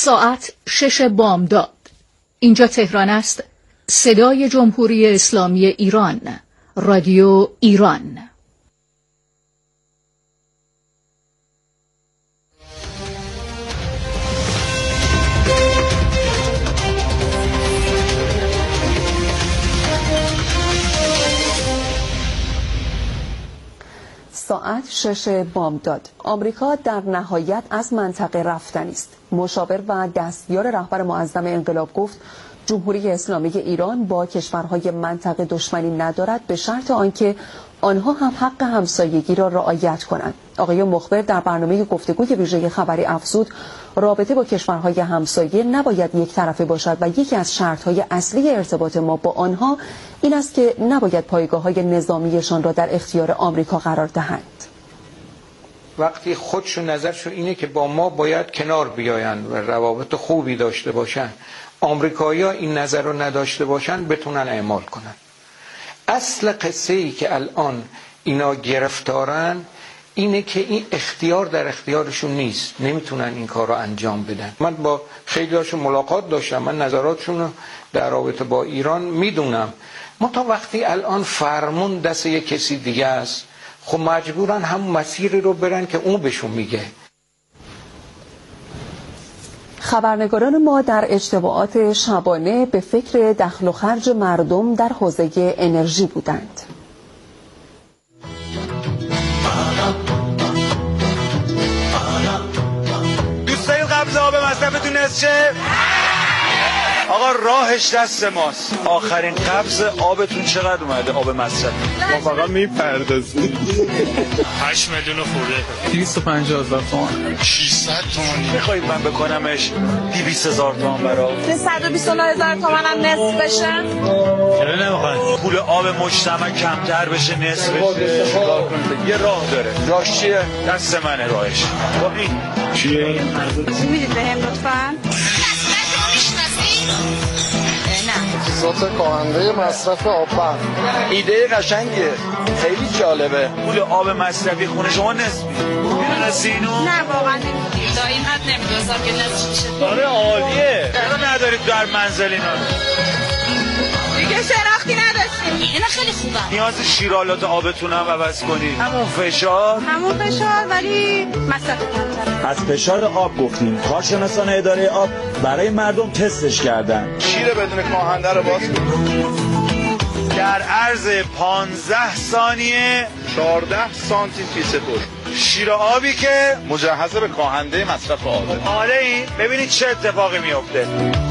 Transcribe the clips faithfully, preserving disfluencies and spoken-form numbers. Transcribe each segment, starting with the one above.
ساعت شش بامداد. اینجا تهران است. صدای جمهوری اسلامی ایران، رادیو ایران. ساعت شش بامداد. آمریکا در نهایت از منطقه رفتنی است. مشاور و دستیار رهبر معظم انقلاب گفت جمهوری اسلامی ایران با کشورهای منطقه دشمنی ندارد به شرط آنکه آنها هم حق همسایگی را رعایت کنند. آقای مخبر در برنامه گفتگوی ویژه خبری افزود رابطه با کشورهای همسایه نباید یک طرفه باشد و یکی از شرطهای اصلی ارتباط ما با آنها این است که نباید پایگاه‌های نظامیشان را در اختیار آمریکا قرار دهند. وقتی خودشو نظرشو اینه که با ما باید کنار بیایند و روابط خوبی داشته باشن، آمریکایی‌ها این نظر رو نداشته باشن بتونن اعمال کنن. اصل قصه ای که الان اینا گرفتارن اینه که این اختیار در اختیارشون نیست، نمیتونن این کار رو انجام بدن. من با خیلی هاشون ملاقات داشتم، من نظراتشون رو در رابطه با ایران میدونم. ما تا وقتی الان فرمون دست یک کسی دیگه است، خب مجبورن همون مسیری رو برن که اون بهشون میگه. خبرنگاران ما در اجتماعات شبانه به فکر دخل و خرج مردم در حوزه انرژی بودند. دوست دارید قبض آب مصرفتون نصف شه؟ آقا راهش دست ماست. آخرین قبض آبتون چقدر اومده آب مصرف؟ ما فقط میپردازیم. هشت میلیون خورده. دویست و پنجاه هزار تومان. ششصد تومانی. میخواید من بکنمش دویست هزار تومان برا؟ صد و بیست و نه هزار تومان هم نصف بشه؟ چرا نمیخواید؟ پول آب مجتمع کمتر بشه نصف بشه؟ چیکار کنید؟ یه راه داره. راهش چیه؟ دست منه راهش. با این چیه این؟ چی میدید بهم لطفاً؟ صوت کاهنده مصرف آب. ایده قشنگه، خیلی جالبه. پول آب مصرفی خونه شما نصفی میدونستی اینو؟ نه واقعا نمیدونم، تا این حد نمیدونستم که نصف میشه. آره عالیه. چرا ندارید در منزل اینا رو؟ دیگه شناختی نداشتیم. اینا خیلی خوبه. نیاز شیرالات آبتون هم عوض کنید. همون فشار همون فشار ولی مصرف کمتر. از فشار آب گفتیم. کارشناسان اداره آب برای مردم تستش کردن. شیر بدون کاهنده رو باز در عرض پانزده ثانیه چهارده سانتی فی سکند. شیر آبی که مجهز به کاهنده مصرف آبه. آره این ببینید چه اتفاقی میفته.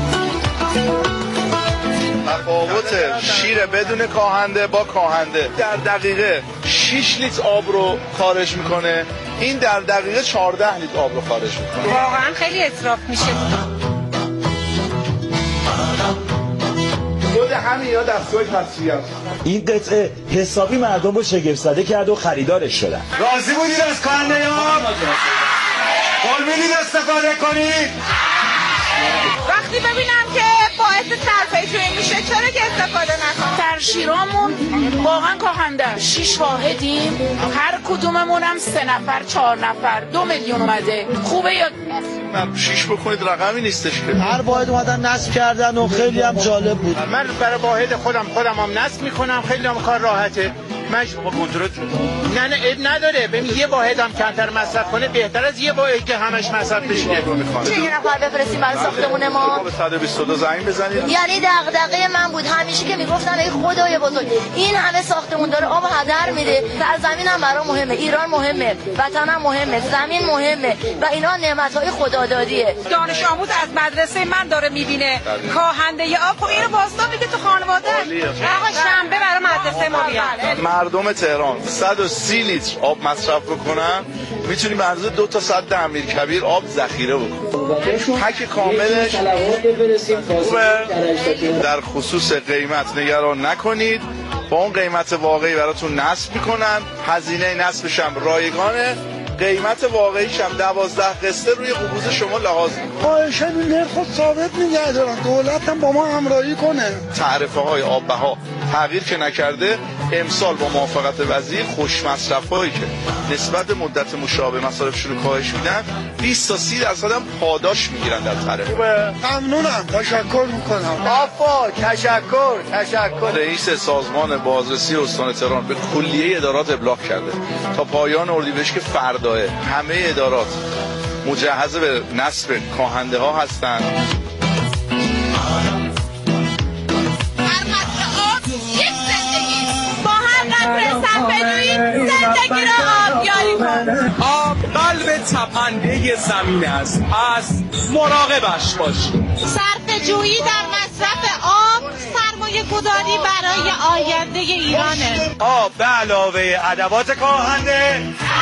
تفاوت شیر بدون کاهنده با کاهنده در دقیقه شش لیتر آب رو خارج میکنه، این در دقیقه چهارده لیتر آب رو خارج میکنه. واقعا خیلی اسراف میشه. خود همین یا دستگاه تصفیه است. این قطعه حسابی مردم رو شگفت زده کرد و خریدارش شدن. راضی بودید از کاهنده آب؟ قول میدید استفاده کنید؟ وقتی ببینم که باعث صرفه‌جویی میشه چرا که استفاده نکنم؟ در شیرامون واقعا کاهنده. شش واحدیم، هر کدوممون هم سه نفر چهار نفر دو میلیون اومده. خوبه یا من شش بکنید رقمی نیستش که. هر واحد اومدن نصب کردن و خیلی هم جالب بود. من برای واحد خودم خودم هم نصب میکنم، خیلی هم کار راحته. من با کنترل نه نه عیب نداره. ببین یه واحد هم کمتر مصرف کنه بهتر از یه واحد که همش مصرف بشه. چه یه نفر بفرستیم برای ساختمون ما؟ به صد و بیست و دو زنگ بزنید. یعنی دغدغه من بود همیشه که میگفتن ای خدای بزرگ این همه ساختمون داره آب هدر میده. سرزمینم برام مهمه، ایران مهمه، وطنم مهمه، زمین مهمه و اینا نعمت‌های خدادادیه. دانش آموز از مدرسه من داره میبینه کاهنده آب و اینو واسطا میگه تو خانواده. آقا شنبه برای مدرسه ما بیاد. مردم تهران صد و سی لیتر آب مصرف بکنن میتونیم به اندازه دو تا سد امیرکبیر آب ذخیره بکنیم. حک کاملش خوبه. در خصوص قیمت نگران نکنید، با اون قیمت واقعی براتون نصب میکنن، هزینه نصبش هم رایگانه، قیمت واقعیش هم دوازده قسطه روی قبوز شما لحاظ میکنه. خواهشاً این نرخ ثابت نگه دارن، دولت هم با ما همراهی کنه. تعرفه های آب بها تغییر که نکرده، امسال با موافقت وزیر خوش مصرفایی که نسبت به مدت مشابه مصارف شروع کاهش میدن بیست تا سی درصد هم پاداش میگیرن در طرف. ممنونم، تشکر میکنم. آفا تشکر تشکر. رئیس سازمان بازرسی استان تهران به کلیه ادارات ابلاغ کرده تا پایان اردیبهشت که فرداه همه ادارات مجهز به نصب کاهنده ها هستند. زندگی را آبیاری کن. آب قلب تپنده زمین است، پس مراقبش باشید. صرفه جویی در مصرف آب سرمایه گذاری برای آینده ایرانه. آب به علاوه ادوات کاهنده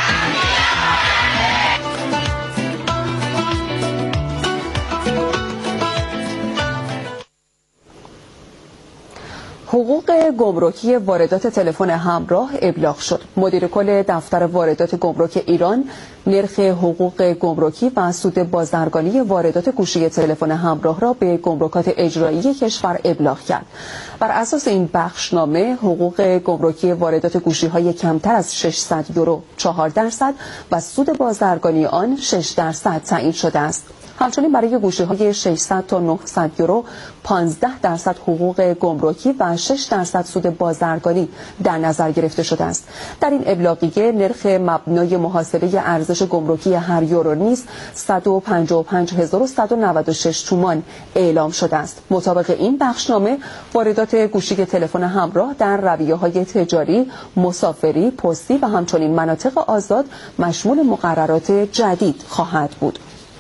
حقوق گمرکی واردات تلفن همراه ابلاغ شد. مدیر کل دفتر واردات گمرک ایران نرخ حقوق گمرکی و سود بازرگانی واردات گوشی تلفن همراه را به گمرکات اجرایی کشور ابلاغ کرد. بر اساس این بخشنامه حقوق گمرکی واردات گوشی‌های کمتر از ششصد یورو چهار درصد و سود بازرگانی آن شش درصد تعیین شده است. همچنین برای گوشی‌های ششصد تا نهصد یورو پانزده درصد حقوق گمرکی و شش درصد سود بازرگانی در نظر گرفته شده است. در این ابلاغیه نرخ مبنای محاسبه ارزش گمرکی هر یورو نیز صد و پنجاه و پنج هزار و صد و نود و شش تومان اعلام شده است. مطابق این بخشنامه واردات گوشی تلفن همراه در رویه‌های تجاری، مسافری، پستی و همچنین مناطق آزاد مشمول مقررات جدید خواهد بود.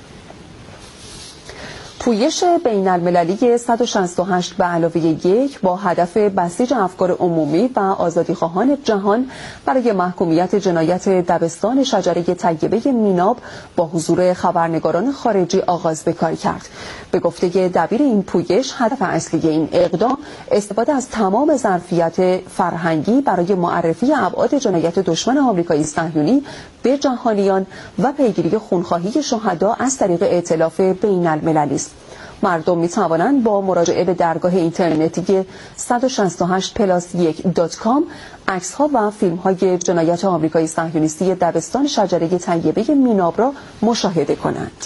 پویش بین المللی صد و شصت و هشت به علاوه یک با هدف بسیج افکار عمومی و آزادیخواهان جهان برای محکومیت جنایت دبستان شجره طیبه میناب با حضور خبرنگاران خارجی آغاز به کار کرد. به گفته دبیر این پویش هدف اصلی این اقدام استفاده از تمام ظرفیت فرهنگی برای معرفی ابعاد جنایت دشمن آمریکایی صهیونی به جهانیان و پیگیری خونخواهی شهدا از طریق ائتلاف بین المللی است. مردم می توانند با مراجعه به درگاه اینترنتی صد و شصت و هشت پلاس یک دات کام عکس ها و فیلم های جنایت آمریکایی صهیونیستی دبستان شجره طیبه میناب را مشاهده کنند.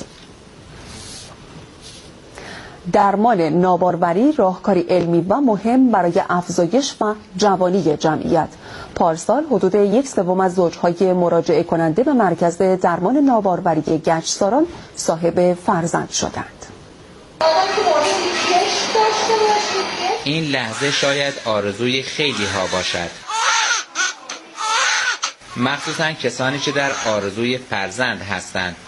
درمان ناباروری راهکاری علمی و مهم برای افزایش و جوانی جمعیت. پارسال حدود یک سوم از زوجهای مراجعه کننده به مرکز درمان ناباروری گچساران صاحب فرزند شدند. این لحظه شاید آرزوی خیلی ها باشد، مخصوصا کسانی که در آرزوی فرزند هستند.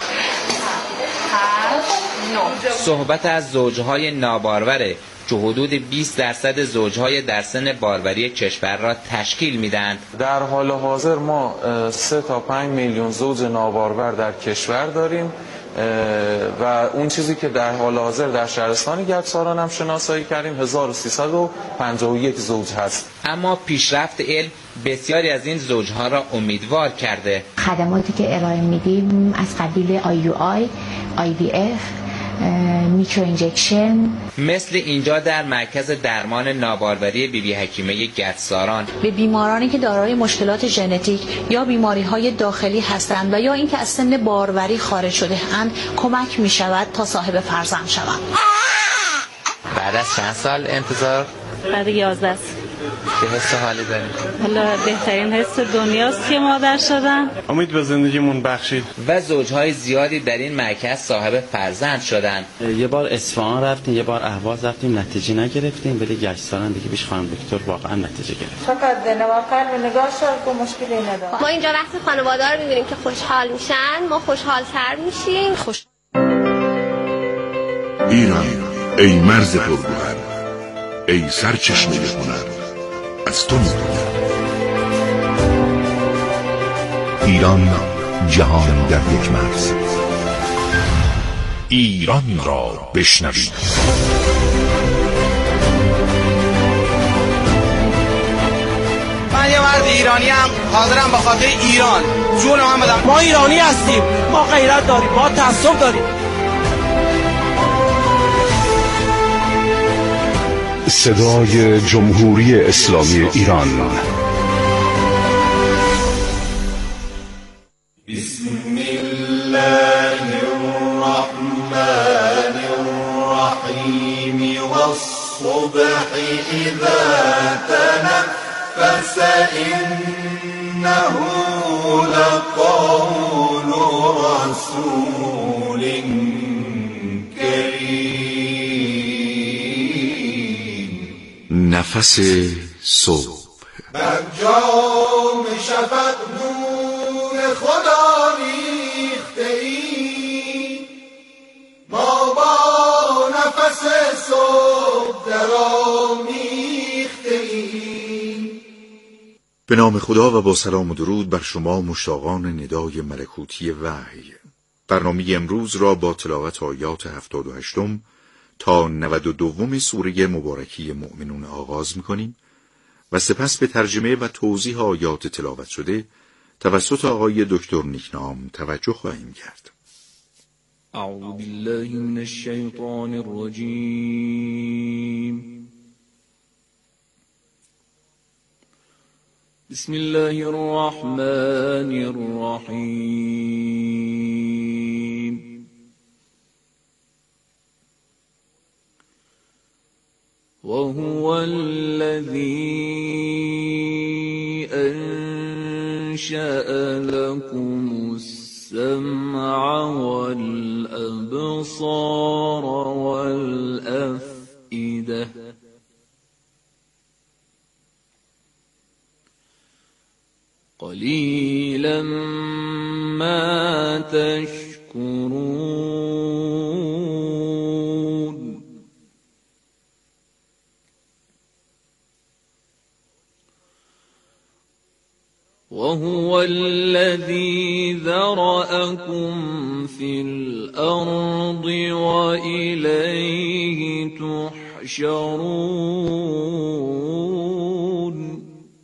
صحبت از زوجهای نابارور که حدود بیست درصد زوجهای در سن باروری کشور را تشکیل میدند. در حال حاضر ما سه تا پنج میلیون زوج نابارور در کشور داریم و اون چیزی که در حال حاضر در شهرستان گچساران هم شناسایی کردیم هزار و سیصد و پنجاه و یک زوج هست. اما پیشرفت علم بسیاری از این زوجها را امیدوار کرده. خدماتی که ارائه میدیم از قبیل آی یو آی، آی وی اف، میکرو اینجکشن، مثل اینجا در مرکز درمان ناباروری بی بی حکیمه گچساران به بیمارانی که دارای مشکلات ژنتیک یا بیماری‌های داخلی هستند و یا اینکه از سن باروری خارج شده اند کمک می شود تا صاحب فرزند شوند. بعد از چند سال انتظار؟ بعد یازده. چه حس حالی دارید؟ حالا بهترین حس دنیاست که مادر شدم. امید به زندگیمون بخشید. و زوجهای زیادی در این مرکز صاحب فرزند شدند. یه بار اصفهان رفتیم، یه بار اهواز رفتیم، نتیجه نگرفتیم، ولی گچساران دیگه بیش خانم دکتر واقعا نتیجه گرفت. فقط نواقل به نگاه شد و مشکلی نداره. ما اینجا وقتی خانواده رو می‌بینیم که خوشحال میشن، ما خوشحال‌تر میشیم. خوش ایران، ای مرز پرگوهر، ای سرچشمه هنر، از تو می‌گویم. ایران، جهان در یک مرز. ایران را بشنوید. من یه مرد ایرانی هم حاضرم به خاطر ایران جون من بدم. ما ایرانی هستیم، ما غیرت داریم، ما تعصب داریم. صدای جمهوری اسلامی ایران إنه لقول رسول کریم. نفس صبح بر جام شفق نور خدا ریخته ای، ما با نفس صبح درامیخته ایم. به نام خدا و با سلام و درود بر شما مشتاقان ندای ملکوتی وحی. برنامه امروز را با تلاوت آیات هفتاد و هشتم تا نود و دوم سوره مبارکی مؤمنون آغاز می‌کنیم و سپس به ترجمه و توضیح آیات تلاوت شده توسط آقای دکتر نیکنام توجه خواهیم کرد. اعوذ بالله من الشیطان الرجیم. بسم الله الرحمن الرحیم. وهو الذي أنشأ لكم السمع والأبصار والأفئدة قليلا ما تشكرون. وهو الذي ذرأكم في الأرض وإليه تحشرون.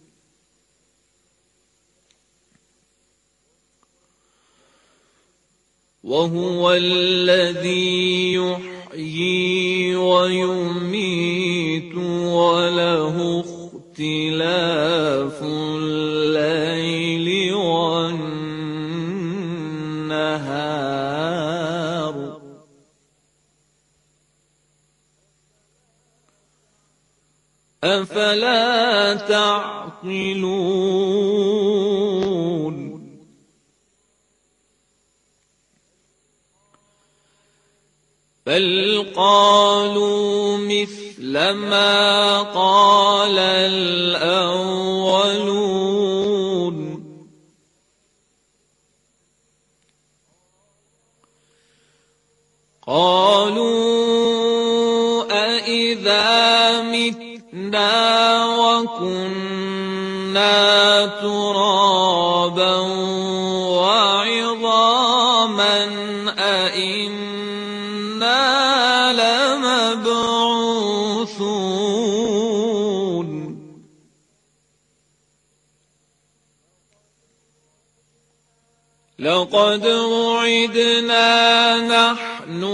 وهو الذي يحيي ويميت وله اختلاف الليل والنهار. أفلا تعقلون. بل قالوا مثل ما قال الأولون. قالوا أإذا متنا وكنا ترابا وعظاما أئنا لمبعوثون. لقد وعدنا نحن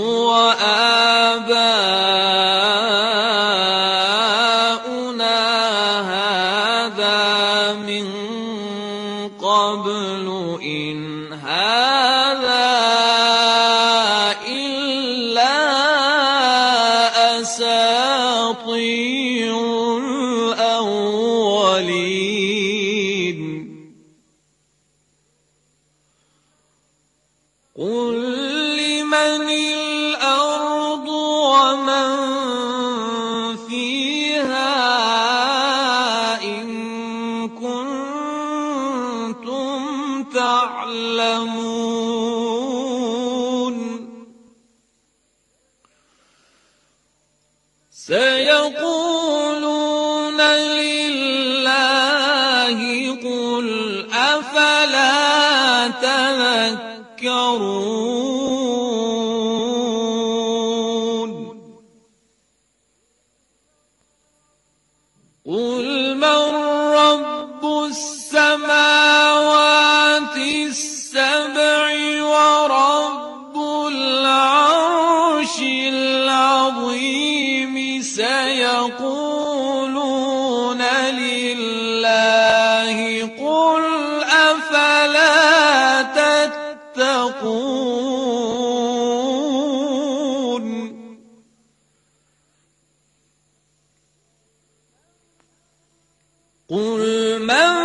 وآباؤنا هذا من قبل إن هذا إلا أساطير الأولين. قل لمن الأرض ومن فيها إن كنتم تعلمون. سيقولون لله قل أفلا تذكرون. قل من رب السماوات السبع ورب العرش العظيم سيقولون لله قل أفلا تتقون. قل من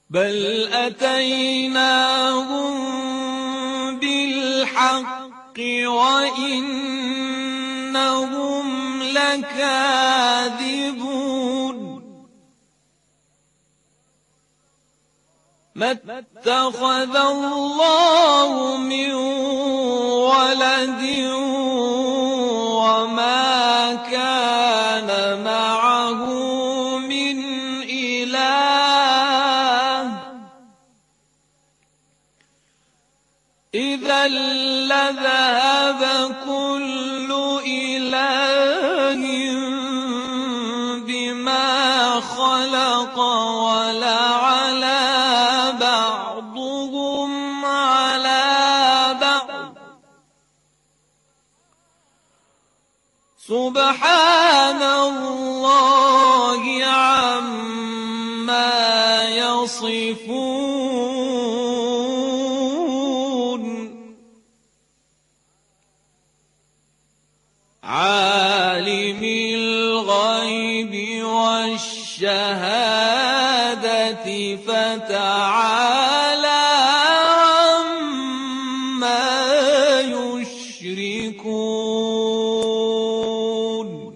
بل اتیناهم بالحق وانهم لكاذبون ما اتخذ الله من ولد وما كان معه من إله إذا لذهب كل إله بما خلق ولعلى بعضهم على بعض سبحان الله عما يصفون عالم الغيب والشهادة فتعالى عما يشركون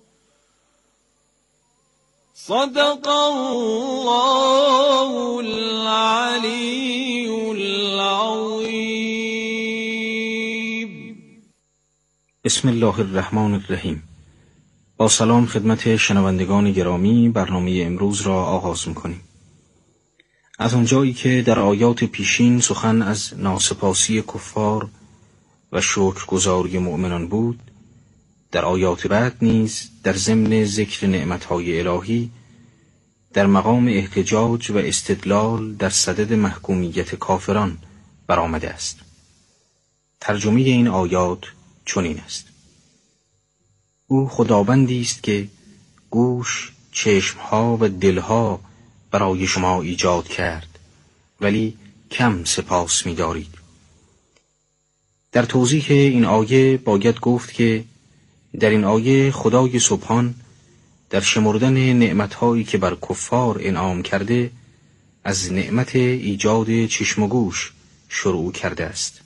صدق الله العلي العظيم. بسم الله الرحمن الرحیم. با سلام خدمت شنوندگان گرامی، برنامه امروز را آغاز می‌کنیم. از آنجایی که در آیات پیشین سخن از ناسپاسی کفار و شکرگزاری مؤمنان بود، در آیات بعد نیز در ضمن ذکر نعمت‌های الهی در مقام احتجاج و استدلال در صدد محکومیت کافران برآمده است. ترجمه این آیات چنین است: او خداوندی است که گوش، چشمها و دلها برای شما ایجاد کرد، ولی کم سپاس می دارید. در توضیح این آیه باید گفت که در این آیه خدای سبحان در شمردن نعمتهایی که بر کفار انعام کرده از نعمت ایجاد چشم و گوش شروع کرده است.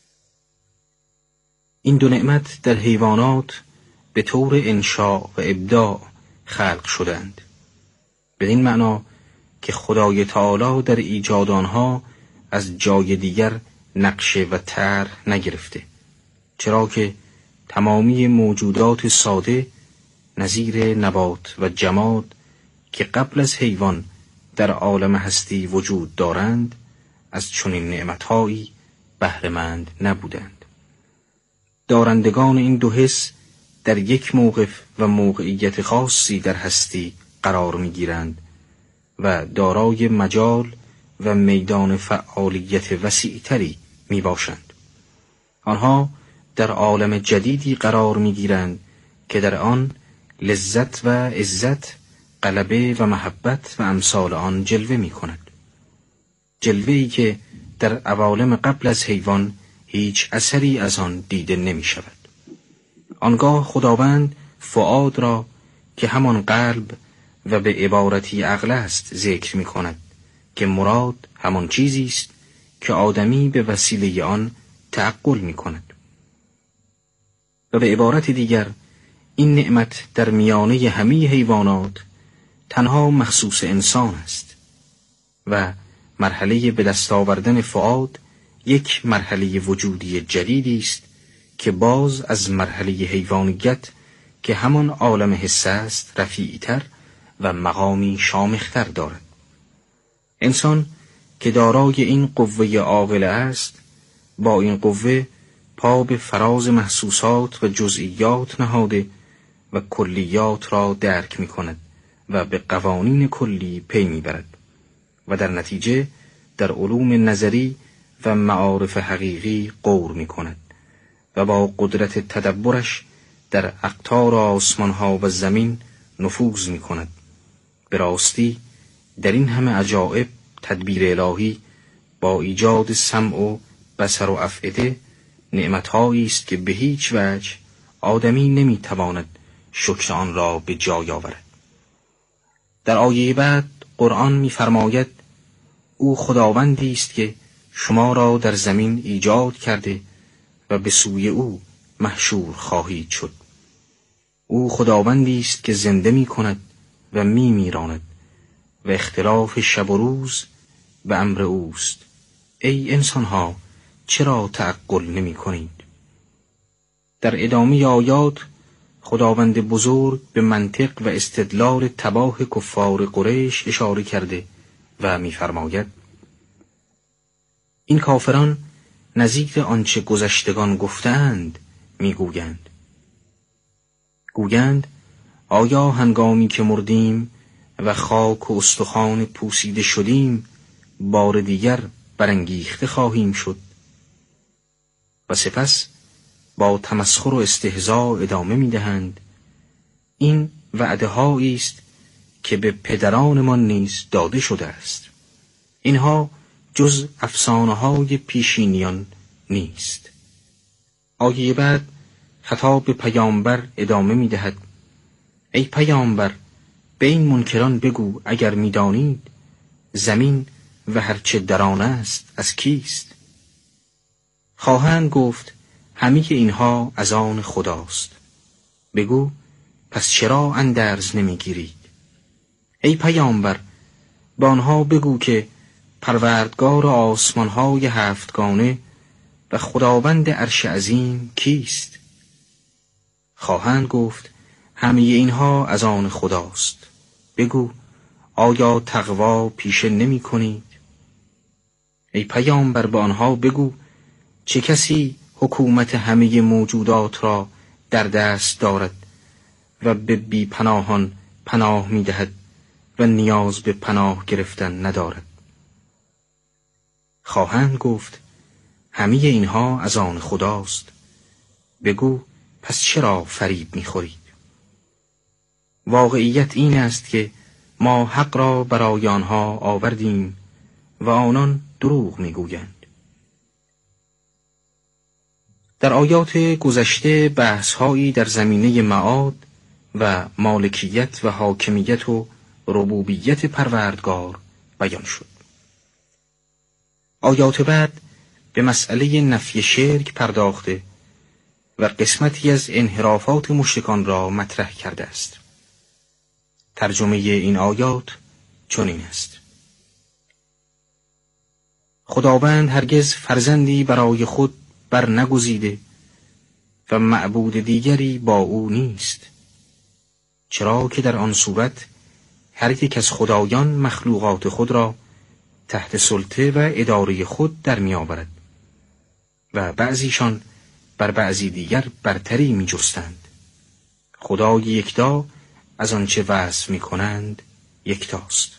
این دو نعمت در حیوانات به طور انشاء و ابداع خلق شدند، بدین معنا که خدای تعالی در ایجاد آنها از جای دیگر نقشه و طرح نگرفته، چرا که تمامی موجودات ساده نظیر نبات و جماد که قبل از حیوان در عالم هستی وجود دارند از چنین نعمتهایی بهره‌مند نبودند. دارندگان این دو حس در یک موقف و موقعیت خاصی در هستی قرار می‌گیرند و دارای مجال و میدان فعالیت وسیع‌تری میباشند. آنها در عالم جدیدی قرار می‌گیرند که در آن لذت و عزت، غلبه و محبت و امثال آن جلوه می‌کند. جلوه‌ای که در عوالم قبل از حیوان هیچ اثری از آن دیده نمی‌شود. آنگاه خداوند فؤاد را که همان قلب و به عبارتی عقل است ذکر می‌کند که مراد همان چیزی است که آدمی به وسیله آن تعقل می‌کند. و به عبارت دیگر این نعمت در میانه همه حیوانات تنها مخصوص انسان است و مرحله به دست آوردن فؤاد یک مرحله وجودی جدیدی است که باز از مرحله حیوانیت که همان عالم حس است رفیع‌تر و مقامی شامختر دارد. انسان که دارای این قوه عاقله است با این قوه پا به فراز محسوسات و جزئیات نهاده و کلیات را درک می کند و به قوانین کلی پی می برد و در نتیجه در علوم نظری و معارف حقیقی غور می کند و با قدرت تدبرش در اقطار آسمان ها و زمین نفوذ می کند. به راستی در این همه عجائب تدبیر الهی با ایجاد سمع و بصر و افئده نعمت‌هایی است که به هیچ وجه آدمی نمی‌تواند شکر آن را به جای آورد. در آیه بعد قرآن می‌فرماید او خداوندی است که شما را در زمین ایجاد کرده و به سوی او محشور خواهید شد. او خداوندی است که زنده می کند و می میراند و اختلاف شب و روز به امر اوست. ای انسانها چرا تعقل نمی کنید؟ در ادامه آیات خداوند بزرگ به منطق و استدلال تباه کفار قریش اشاره کرده و می‌فرماید: این کافران نظیر آنچه گذشتگان گفتند میگویند. گویند آیا هنگامی که مردیم و خاک و استخوان پوسیده شدیم بار دیگر برانگیخته خواهیم شد؟ و سپس با تمسخر و استهزاء ادامه می‌دهند: این وعده هایی است که به پدرانمان نیز داده شده است. اینها جز افسانه های پیشینیان نیست. آیه بعد خطاب به پیامبر ادامه می‌دهد: ای پیامبر، به این منکران بگو اگر می‌دانید زمین و هرچه در آن است از کیست؟ خواهند گفت همه اینها از آن خداست. بگو پس چرا اندرز نمیگیرید؟ ای پیامبر، با آنها بگو که پروردگار آسمانهای هفتگانه و خداوند عرش عظیم کیست؟ خواهند گفت همه اینها از آن خداست. بگو آیا تقوا پیشه نمی کنید؟ ای پیامبر، با آنها بگو چه کسی حکومت همه موجودات را در دست دارد و به بی پناهان پناه می دهد و نیاز به پناه گرفتن ندارد؟ خواهند گفت همه اینها از آن خداست. بگو پس چرا فریب می خورید؟ واقعیت این است که ما حق را برای آنها آوردیم و آنان دروغ می گویند. در آیات گذشته بحث‌هایی در زمینه معاد و مالکیت و حاکمیت و ربوبیت پروردگار بیان شد. آیات بعد به مسئله نفی شرک پرداخته و قسمتی از انحرافات مشرکان را مطرح کرده است. ترجمه این آیات چنین است: خداوند هرگز فرزندی برای خود بر نگزیده و معبود دیگری با او نیست، چرا که در آن صورت هر یک از خدایان مخلوقات خود را تحت سلطه و اداره خود در می آورد و بعضیشان بر بعضی دیگر برتری می جستند. خدای یکتا از آنچه وصف می کنند یکتاست.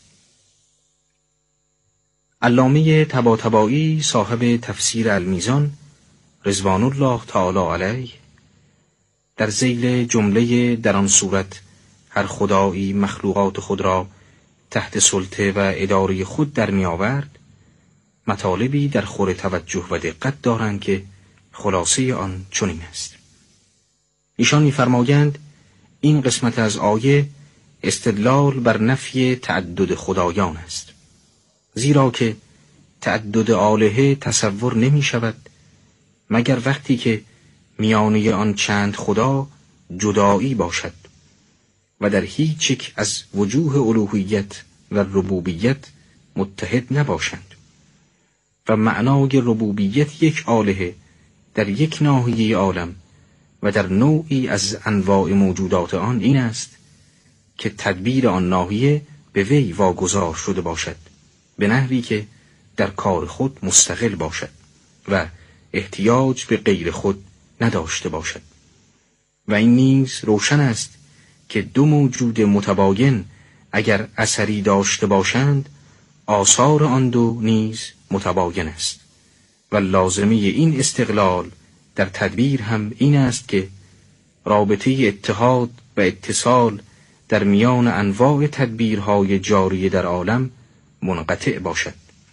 علامه طباطبایی صاحب تفسیر المیزان رضوان الله تعالی علیه در ذیل جمله در آن صورت هر خدایی مخلوقات خود را تحت سلطه و اداره خود در می آورد مطالبی در خور توجه و دقت دارند که خلاصه آن چنین است. ایشان می فرمایند این قسمت از آیه استدلال بر نفی تعدد خدایان است، زیرا که تعدد آلهه تصور نمی شود مگر وقتی که میانه آن چند خدا جدایی باشد و در هیچ یک از وجوه الوهیت و ربوبیت متحد نباشند و معنای ربوبیت یک آلهه در یک ناحیه عالم و در نوعی از انواع موجودات آن این است که تدبیر آن ناحیه به وی واگذار شده باشد به نحوی که در کار خود مستقل باشد و احتیاج به غیر خود نداشته باشد. و این نیز روشن است که دو موجود متباین اگر اثری داشته باشند آثار آن دو نیز متباین است و لازمه این استقلال در تدبیر هم این است که رابطه اتحاد و اتصال در میان انواع تدبیرهای جاری در عالم منقطع باشد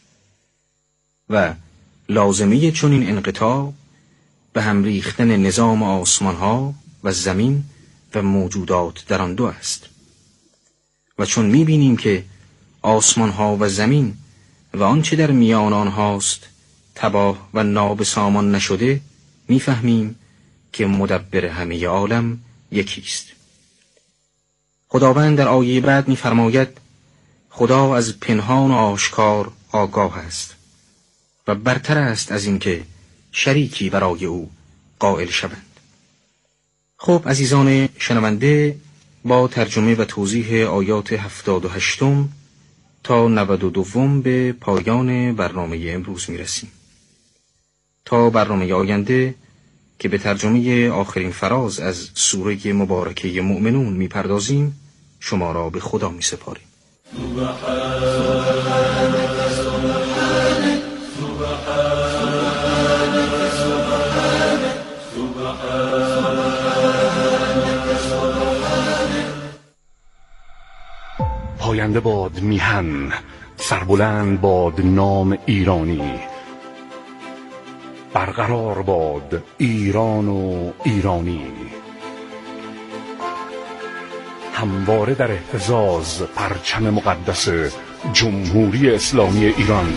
و لازمه چنین انقطاع به هم ریختن نظام آسمانها و زمین و موجودات در آن دو است. و چون می‌بینیم که آسمانها و زمین و آنچه در میان آنهاست تباه و نابسامان نشده، میفهمیم که مدبر همه عالم یکیست. خداوند در آیه بعد می‌فرماید خدا از پنهان و آشکار آگاه است و برتر است از اینکه شریکی برای او قائل شوند. خب عزیزان شنونده، با ترجمه و توضیح آیات هفتاد و هشتم تا نود و دوم به پایان برنامه امروز میرسیم. تا برنامه آینده که به ترجمه آخرین فراز از سوره مبارکه مؤمنون میپردازیم، شما را به خدا میسپاریم. پاینده باد میهن، سربلند باد نام ایرانی، برقرار باد ایران و ایرانی، همواره در اهتزاز پرچم مقدس جمهوری اسلامی ایران.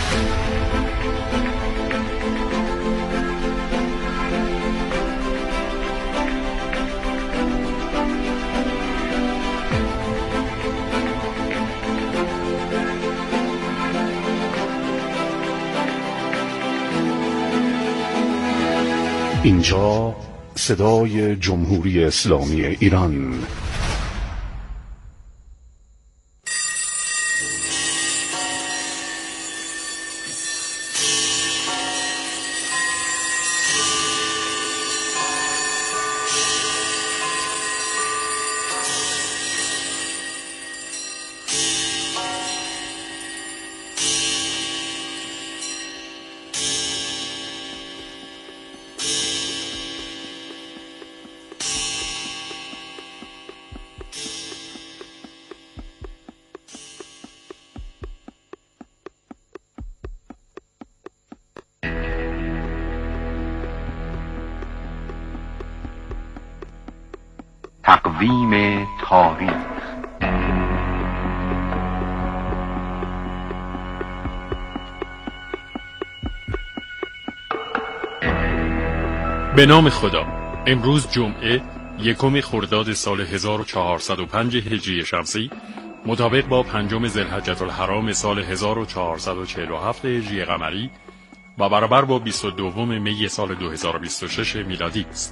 اینجا صدای جمهوری اسلامی ایران. تقویم تاریخ. به نام خدا. امروز جمعه یکم خرداد سال هزار و چهارصد و پنج هجری شمسی، مطابق با پنجم ذوالحجة الحرام سال هزار و چهارصد و چهل و هفت هجری قمری و برابر با بیست و دوم می سال دو هزار و بیست و شش میلادی است.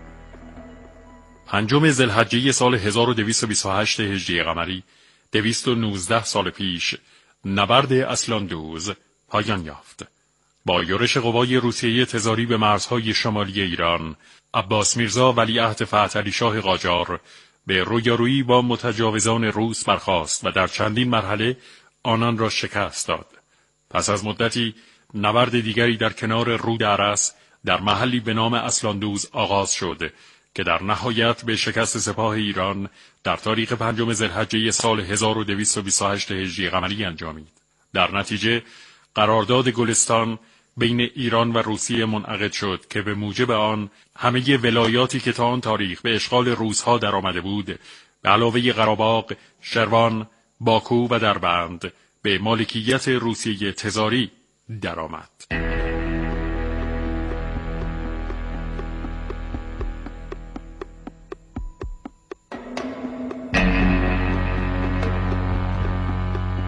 پنجم ذوالحجه سال هزار و دویست و بیست و هشت هجری قمری، دویست و نوزده سال پیش، نبرد اسلاندوز پایان یافت. با یورش قوای روسیه تزاری به مرزهای شمالی ایران، عباس میرزا ولیعهد فتحعلی شاه قاجار به رویارویی با متجاوزان روس برخاست و در چندین مرحله آنان را شکست داد. پس از مدتی نبرد دیگری در کنار رود ارس در محلی به نام اسلاندوز آغاز شد که در نهایت به شکست سپاه ایران در تاریخ پنجم ذوالحجه سال هزار و دویست و بیست و هشت هجری قمری انجامید. در نتیجه قرارداد گلستان بین ایران و روسیه منعقد شد که به موجب آن همه ولایاتی که تا آن تاریخ به اشغال روس‌ها در آمده بود، به علاوه قره‌باغ، شروان، باکو و دربند به مالکیت روسیه تزاری درآمد.